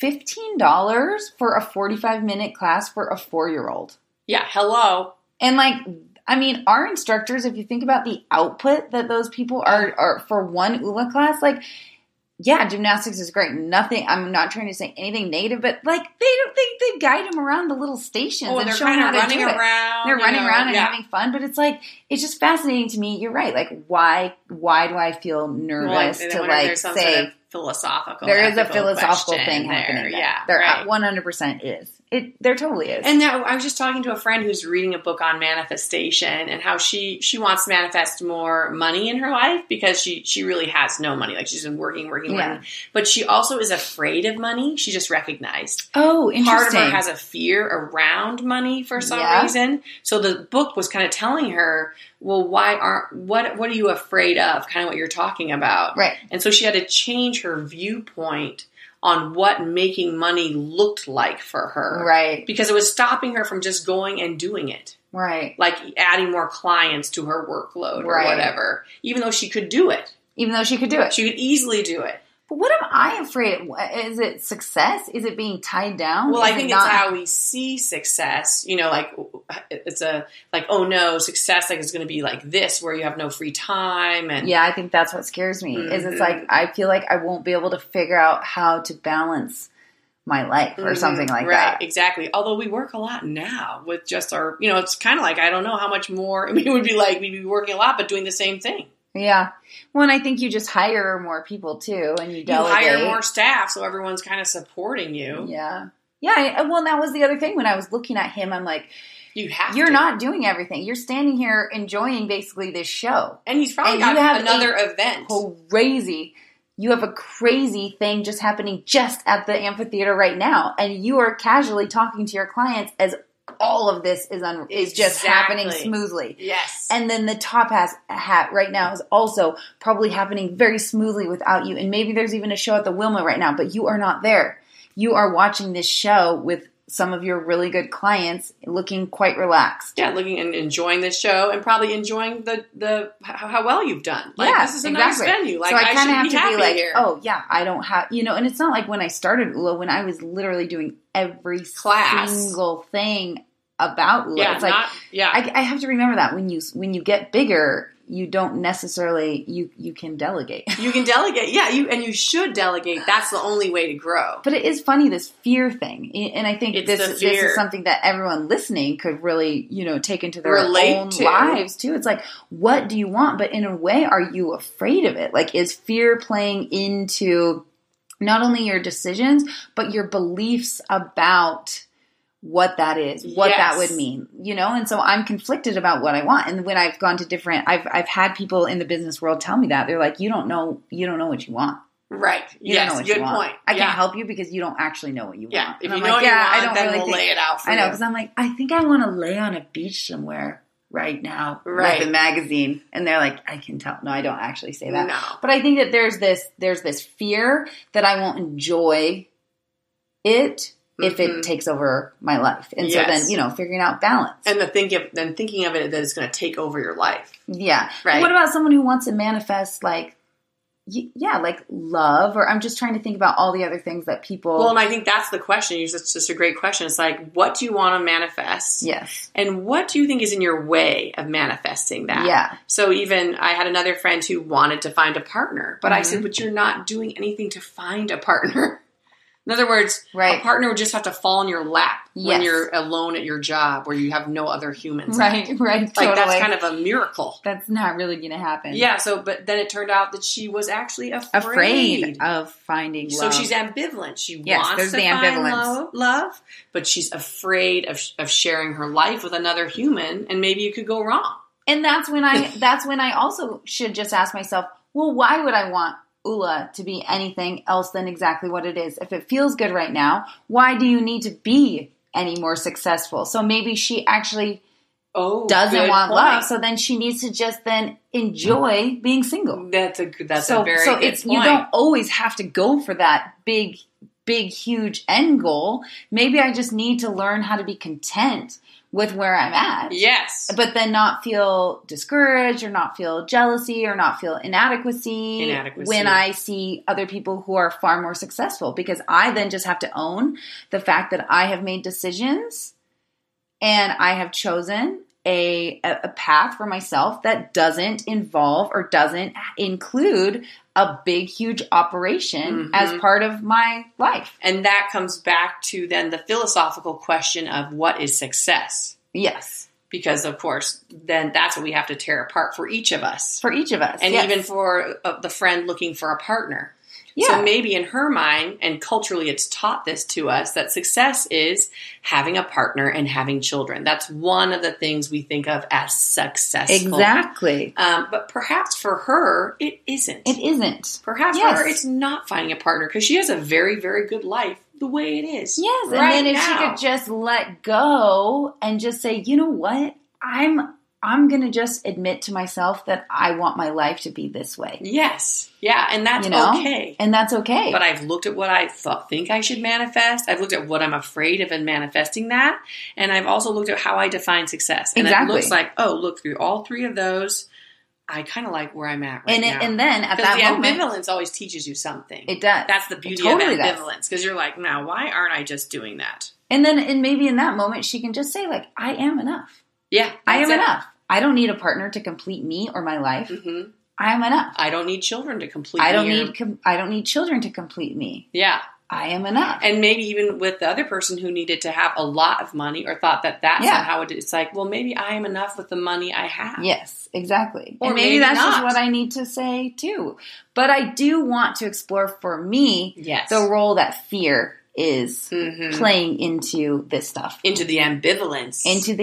$15 for a 45-minute class for a 4-year-old. Yeah, hello. And like, I mean, our instructors, if you think about the output that those people are for one ULA class, like, yeah, gymnastics is great. Nothing, I'm not trying to say anything negative, but like they guide them around the little stations and they're show them kind how of to do running it. around. They're running around and having fun, but it's like, it's just fascinating to me. You're right. Like, why do I feel nervous to like say, sort of philosophical. There is a philosophical thing happening there. Yeah, there right. 100% is. There totally is. And now, I was just talking to a friend who's reading a book on manifestation and how she wants to manifest more money in her life because she really has no money. Like she's been working. But she also is afraid of money. She just recognized. Oh, interesting. Part of her has a fear around money for some reason. So the book was kind of telling her, well, what are you afraid of? Kind of what you're talking about. Right. And so she had to change her viewpoint on what making money looked like for her. Right. Because it was stopping her from just going and doing it. Right. Like adding more clients to her workload or whatever. Even though she could do it. Even though she could do it. She could easily do it. But what am I afraid of? Is it success? Is it being tied down? Well, I think it's how we see success. You know, like it's oh no, success like is going to be like this, where you have no free time. And yeah, I think that's what scares me. Is it's like I feel like I won't be able to figure out how to balance my life or something like that. Right, exactly. Although we work a lot now with just our, it's kind of like I don't know how much more. I mean, it would be like we'd be working a lot, but doing the same thing. Yeah. Well, and I think you just hire more people too, and you delegate. You hire more staff, so everyone's kind of supporting you. Yeah. Yeah. Well, that was the other thing. When I was looking at him, I'm like, you're not doing everything. You're standing here enjoying basically this show. And he's probably got another event. Crazy. You have a crazy thing just happening just at the amphitheater right now, and you are casually talking to your clients as all of this is just happening smoothly. Yes. And then the top hat right now is also probably happening very smoothly without you. And maybe there's even a show at the Wilma right now, but you are not there. You are watching this show with some of your really good clients looking quite relaxed. Yeah, looking and enjoying the show and probably enjoying the how well you've done. Like, this is a nice venue. Like, so I kind of have to be like, here. oh, yeah, I don't have, and it's not like when I started ULA, when I was literally doing every single thing about ULA. Yeah, it's like, I have to remember that when you get bigger, you don't necessarily, you can delegate. You can delegate, yeah, and you should delegate. That's the only way to grow. But it is funny, this fear thing. And I think this is something that everyone listening could really, take into their own lives too. It's like, what do you want? But in a way, are you afraid of it? Like, is fear playing into not only your decisions, but your beliefs about what that is, what that would mean, and so I'm conflicted about what I want. And when I've gone to I've had people in the business world tell me that they're like, you don't know what you want. Right. You don't know what you want. Point. I can't help you because you don't actually know what you want. If you know what you want, then we'll lay it out for you. I know, because I'm like, I think I want to lay on a beach somewhere right now with a magazine. And they're like, I can tell. No, I don't actually say that. No. But I think that there's this fear that I won't enjoy it if it takes over my life. And so then, figuring out balance. And thinking of it that it's going to take over your life. Yeah. Right. But what about someone who wants to manifest like love, or I'm just trying to think about all the other things that people... Well, and I think that's the question. It's just a great question. It's like, what do you want to manifest? Yes. And what do you think is in your way of manifesting that? Yeah. So even I had another friend who wanted to find a partner, but I said, but you're not doing anything to find a partner. In other words, a partner would just have to fall in your lap when you're alone at your job where you have no other humans. Right. Like, that's kind of a miracle. That's not really going to happen. Yeah, but then it turned out that she was actually afraid of finding love. So she's ambivalent. She wants to find love, but she's afraid of sharing her life with another human, and maybe it could go wrong. And that's when I also should just ask myself, well, why would I want ULA to be anything else than exactly what it is? If it feels good right now, why do you need to be any more successful. So maybe she actually Oh, doesn't good want point. love. So then she needs to just then enjoy being single. That's a very so good it's point. you don't always have to go for that big, huge end goal. Maybe I just need to learn how to be content with where I'm at. Yes. But then not feel discouraged or not feel jealousy or not feel inadequacy when I see other people who are far more successful, because I then just have to own the fact that I have made decisions and I have chosen a path for myself that doesn't involve or doesn't include a big, huge operation as part of my life. And that comes back to then the philosophical question of what is success? Yes. Because, of course, then that's what we have to tear apart for each of us. For each of us. And yes. even for the friend looking for a partner. Yeah. So maybe in her mind, and culturally it's taught this to us, that success is having a partner and having children. That's one of the things we think of as successful. Exactly. But perhaps for her, it isn't. It isn't. Perhaps for her, it's not finding a partner because she has a very, very good life the way it is. Yes. Right and then if now. she could just let go and just say, you know what? I'm going to just admit to myself that I want my life to be this way. Yes. Yeah. And that's okay. And that's okay. But I've looked at what I think I should manifest. I've looked at what I'm afraid of in manifesting that. And I've also looked at how I define success. And it looks like, look, through all three of those, I kind of like where I'm at right now. And then at that moment, ambivalence always teaches you something. It does. That's the beauty of ambivalence. Because you're like, now, why aren't I just doing that? And maybe in that moment, she can just say, like, I am enough. Yeah. I am enough. I don't need a partner to complete me or my life. Mm-hmm. I am enough. I don't need children to complete me. I don't need children to complete me. Yeah. I am enough. And maybe even with the other person who needed to have a lot of money or thought that somehow it's like, well, maybe I am enough with the money I have. Yes, exactly. Or and maybe that's not. just what I need to say too. But I do want to explore for me the role that fear is playing into this stuff. Into the ambivalence.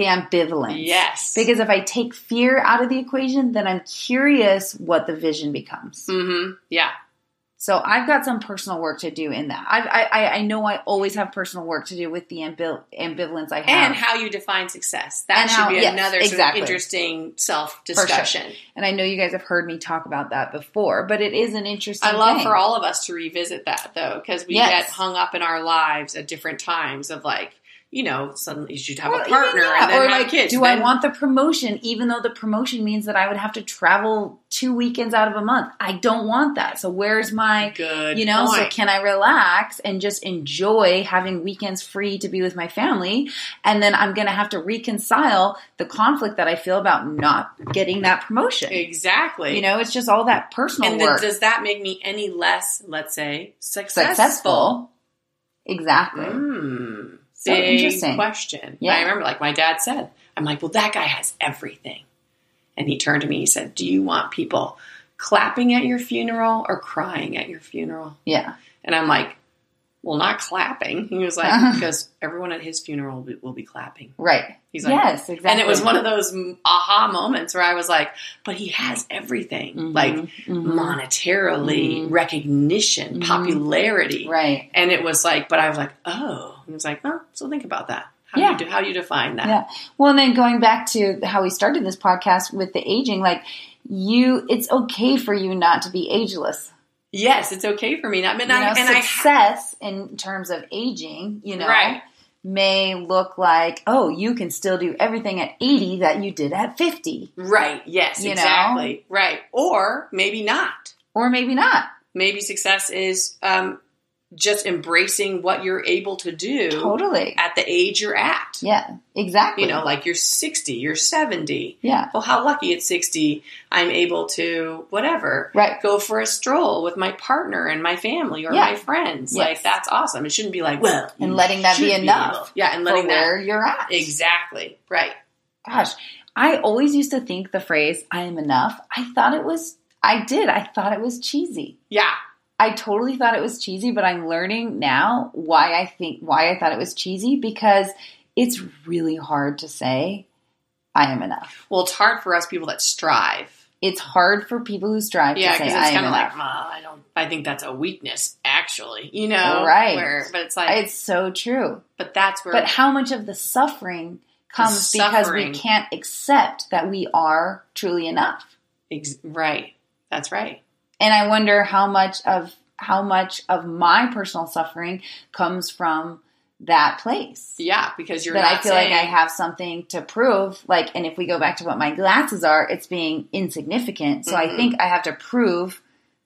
Yes. Because if I take fear out of the equation, then I'm curious what the vision becomes. Mm-hmm. Yeah. So I've got some personal work to do in that. I know I always have personal work to do with the ambivalence I have. And how you define success. That should be another sort of interesting self-discussion. Sure. And I know you guys have heard me talk about that before, but it is an interesting thing. I love for all of us to revisit that, though, because we get hung up in our lives at different times of like, suddenly you should have a partner and then have kids. I want the promotion, even though the promotion means that I would have to travel 2 weekends out of a month? I don't want that. So where's my, good point. So can I relax and just enjoy having weekends free to be with my family? And then I'm going to have to reconcile the conflict that I feel about not getting that promotion. Exactly. It's just all that personal work. And does that make me any less, let's say, successful? Exactly. So interesting question. Yeah. I remember, like my dad said, I'm like, well, that guy has everything. And he turned to me, he said, do you want people clapping at your funeral or crying at your funeral? Yeah. And I'm like, well, not clapping. He was like, because everyone at his funeral will be clapping. Right. He's like, yes, exactly. And it was one of those aha moments where I was like, but he has everything, monetarily, recognition, popularity. Right. And it was like, but I was like, oh. He was like, oh, so think about that. How you define that. Yeah. Well, and then going back to how we started this podcast with the aging, like it's okay for you not to be ageless. Yes, it's okay for me not. Success in terms of aging, may look like, you can still do everything at 80 that you did at 50. Right. Yes, exactly. Right. Or maybe not. Maybe success is just embracing what you're able to do at the age you're at. Yeah, exactly. Like you're 60, you're 70. Yeah. Well, how lucky at 60 I'm able to, go for a stroll with my partner and my family or my friends. Yes. Like, that's awesome. It shouldn't be like, and letting that be enough. And letting where you're at. Exactly. Right. Gosh, I always used to think the phrase, I am enough, I thought it was cheesy. Yeah. I totally thought it was cheesy, but I'm learning now why I thought it was cheesy, because it's really hard to say I am enough. Well, it's hard for us people that strive. It's hard for people who strive to say I am enough. I think that's a weakness. actually, you know? Right. But it's like, it's so true. but that's where. But how much of the suffering comes because we can't accept that we are truly enough? Right. That's right. And I wonder how much of my personal suffering comes from that place. Yeah, because you're that not I feel saying, like I have something to prove. Like, and if we go back to what my glasses are, it's being insignificant. So I think I have to prove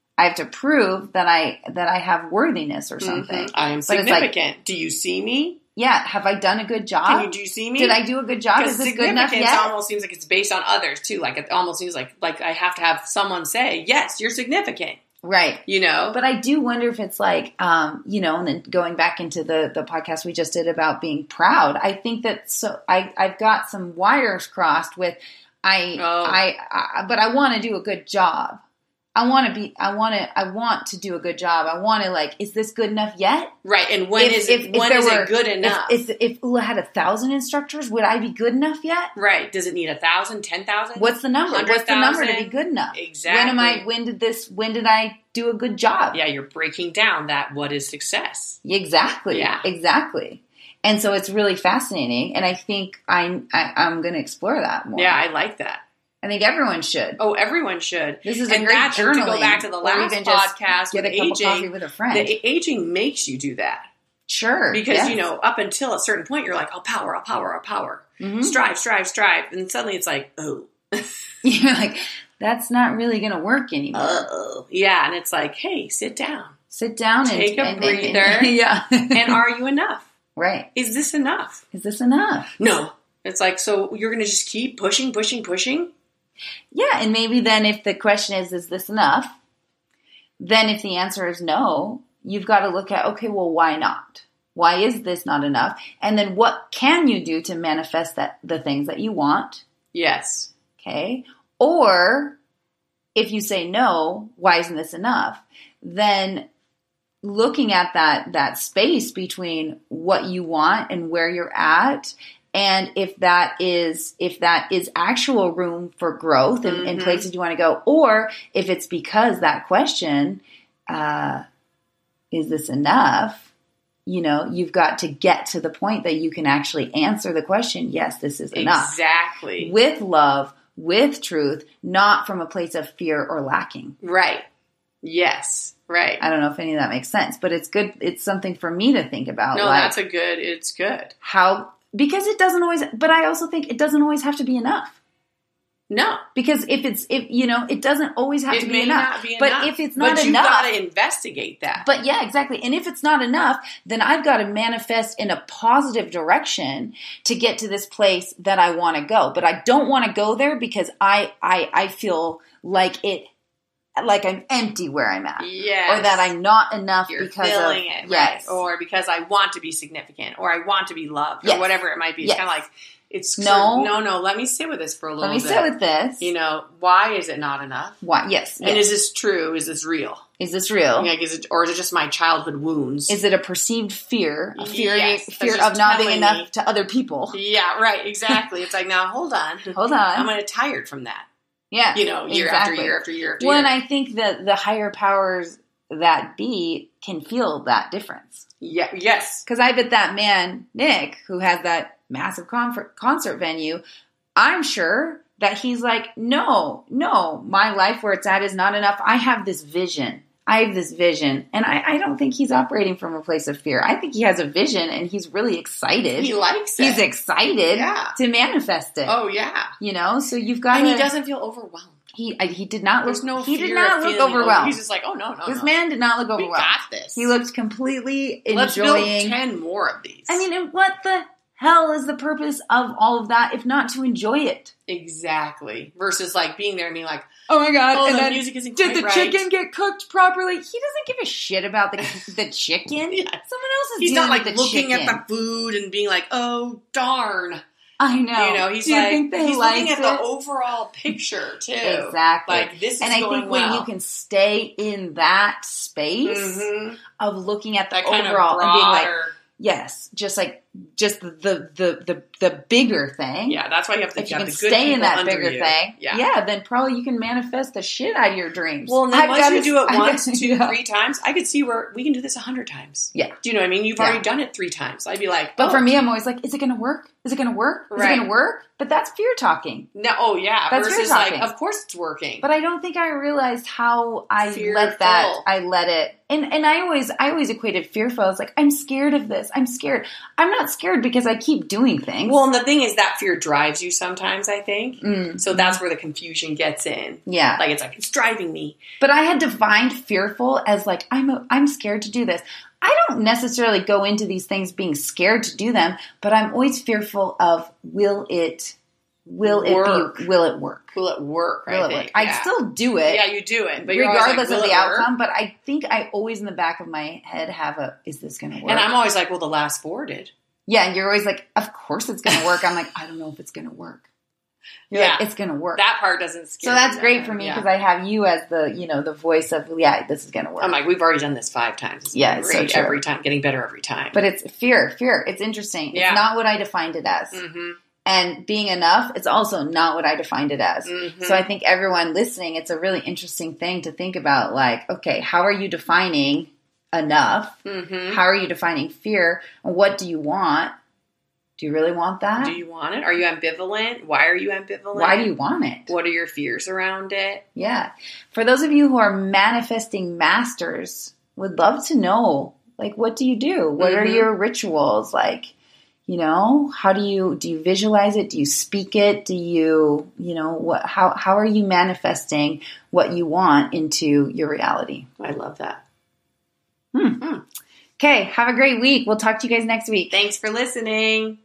that I have worthiness or something. I am significant. Do you see me? Yeah. Have I done a good job? Do you see me? Did I do a good job? Is this good enough yet? Significance almost seems like it's based on others too. Like it almost seems like I have to have someone say, yes, you're significant. Right. You know? But I do wonder if it's like, you know, and then going back into the podcast we just did about being proud, I think that I've got some wires crossed with but I want to do a good job. I want to do a good job. I want to like, is this good enough yet? Right. And when is it good enough? If ULA had 1,000 instructors, would I be good enough yet? Right. Does it need 1,000, 10,000? What's the number? 100,000? What's the number to be good enough? Exactly. When did I do a good job? Yeah. You're breaking down what is success. Exactly. Yeah. Exactly. And so it's really fascinating. And I think I'm going to explore that more. Yeah. I like that. I think everyone should. Oh, everyone should. This is a great journaling. To go back to the last podcast get with a cup of coffee aging, with a friend. the aging makes you do that. Sure. Because, you know, up until a certain point, you're like, I'll power. Mm-hmm. Strive. And suddenly it's like, oh. You're like, that's not really going to work anymore. Uh-oh. Yeah. And it's like, hey, sit down. Take a breather. Yeah. And are you enough? Right. Is this enough? No. It's like, so you're going to just keep pushing? Yeah, and maybe then if the question is this enough? Then if the answer is no, you've got to look at, okay, well, why not? Why is this not enough? And then what can you do to manifest the things that you want? Yes. Okay. Or if you say no, why isn't this enough? Then looking at that space between what you want and where you're at, and if that is actual room for growth and places you want to go, or if it's because that question, is this enough? You know, you've got to get to the point that you can actually answer the question, yes, this is enough. Exactly. With love, with truth, not from a place of fear or lacking. Right. Yes. Right. I don't know if any of that makes sense, but it's good. It's something for me to think about. No, it's good. Because it doesn't always, but I also think it doesn't always have to be enough. No. Because it doesn't always have to be enough. It may not be enough. But if it's not enough. But you've got to investigate that. But yeah, exactly. And if it's not enough, then I've got to manifest in a positive direction to get to this place that I want to go. But I don't want to go there because I feel like I'm empty where I'm at. Yes. Or that I'm not enough You're because filling of it, yes. Right. Or because I want to be significant, or I want to be loved, yes. or whatever it might be. It's yes. kind of like, it's no, let me sit with this for a little bit. Let me sit with this. You know, why is it not enough? Why? Yes. And is this true? Is this real? Is this real? Like, or is it just my childhood wounds? Is it a perceived fear? Fear yes, of not being enough to other people. Yeah, right. Exactly. It's like, now hold on. I'm going to tired from that. Yeah. You know, year after year after year after year. Well, and I think that the higher powers that be can feel that difference. Yeah. Yes. Because I bet that man, Nick, who has that massive concert venue, I'm sure that he's like, no, my life where it's at is not enough. I have this vision. And I don't think he's operating from a place of fear. I think he has a vision and he's really excited. He likes it. He's excited to manifest it. Oh, yeah. You know, so you've got And he doesn't feel overwhelmed. He did not look. There's no he fear did not of look overwhelmed. He's just like, oh no. This man did not look overwhelmed. We got this. He looked completely enjoying. Let's build 10 more of these. I mean, and what the hell is the purpose of all of that if not to enjoy it? Exactly. Versus like being there and being like, oh my god, oh, and the then, music isn't did quite the right. chicken get cooked properly? He doesn't give a shit about the chicken. Yeah. Someone else is He's dealing not like with the looking chicken. at the food and being like, oh darn. I know. You know, he's Do you like, think they he's liked looking at it? the overall picture too. Exactly. Like this is and I going think well. when you can stay in that space of looking at the that overall kind of broader, and being like, yes, just like just the bigger thing. Yeah, that's why you have to If you have can the good stay in people that under bigger you. thing, Yeah. then probably you can manifest the shit out of your dreams. Well, and then once you do it I once, gotta- 2, yeah. 3 times, I could see where we can do this 100 times. Yeah. Do you know what I mean? You've Yeah. already done it 3 times. I'd be like, But oh, for me, I'm always like, is it going to work? Is it going to work? Is it Right. going to work? But that's fear talking. no, oh yeah. That's Versus fear like, talking. of course it's working. But I don't think I realized how I Fearful. let it. And I always equated fearful. I was like, I'm scared of this. I'm scared. I'm not scared because I keep doing things. Well, and the thing is that fear drives you sometimes, I think. Mm. So that's where the confusion gets in. Yeah. Like, it's driving me. But I had defined fearful as like, I'm scared to do this. I don't necessarily go into these things being scared to do them, but I'm always fearful of will it work? Will it work? Will it work? Yeah. I'd still do it. Yeah, you do it. But you're always regardless like, of will the it work? outcome, but I think I always in the back of my head have is this going to work? And I'm always like, well, the last 4 did. Yeah, and you're always like, of course it's going to work. I'm like, I don't know if it's going to work. You're Yeah. like, it's going to work. That part doesn't scare So that's me. great for me because I have you as the voice of, this is going to work. I'm like, we've already done this 5 times. It's Yeah, been it's so great true. every time, getting better every time. But it's fear. It's interesting. Yeah. It's not what I defined it as. Mm-hmm. And being enough, it's also not what I defined it as. Mm-hmm. So I think everyone listening, it's a really interesting thing to think about. Like, okay, how are you defining enough? Mm-hmm. How are you defining fear? And what do you want? Do you really want that? Do you want it? Are you ambivalent? Why are you ambivalent? Why do you want it? What are your fears around it? Yeah. For those of you who are manifesting masters, would love to know, like, what do you do? What are Mhm. your rituals? Like, how do you visualize it? Do you speak it? Do you, how are you manifesting what you want into your reality? I love that. Okay. Have a great week. We'll talk to you guys next week. Thanks for listening.